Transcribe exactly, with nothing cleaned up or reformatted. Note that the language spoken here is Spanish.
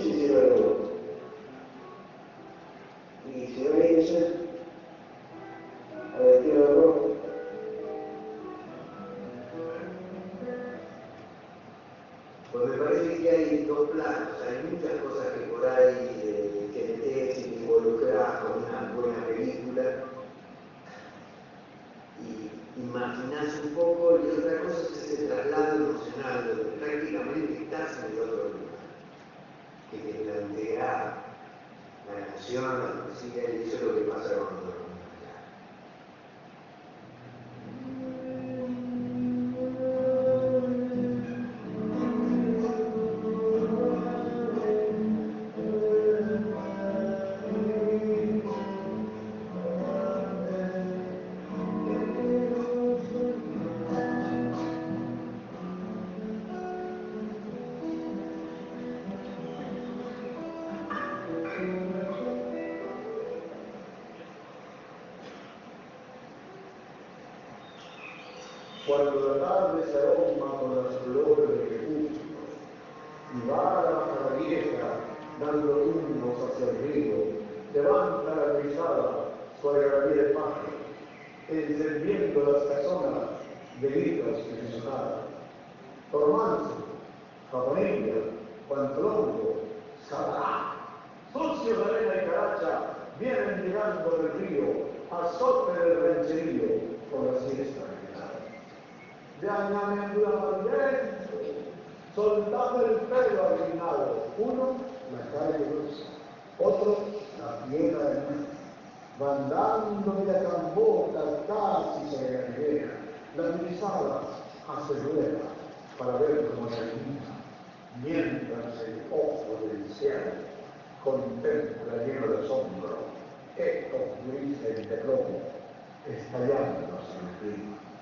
hicieron algo. Y si no hay eso, a ver, ¿qué lo Pues me parece que hay dos planos, hay muchas cosas que por ahí eh, que metes y involucras con una buena película y imaginás un poco, y otra cosa es ese traslado emocional, donde prácticamente estás en el otro lugar, que te plantea la nación, la música, y eso es lo que pasa con todo el mundo. Cuando la tarde se aroma con las flores del crepúsculo y va la pájara vieja dando rumos hacia el río, levanta la brisada su algarabía de pájaro, encendiendo las casonas de gritos que se sonaban. Tormanzo, japonilla, Pantlongo, Sabará, sucios de arena y caracha, vienen llegando del río, azote del rancherío por la siesta. Llanamente dentro, soltando el pelo arruinado. Uno, la calle Rosa, otro, la piedra del mar. Van dando de la cambota casi se ganguea. La divisada hace rueda para ver cómo termina, mientras el ojo del cielo contempla lleno de asombro ecos grises de plomo estallándose en el clima.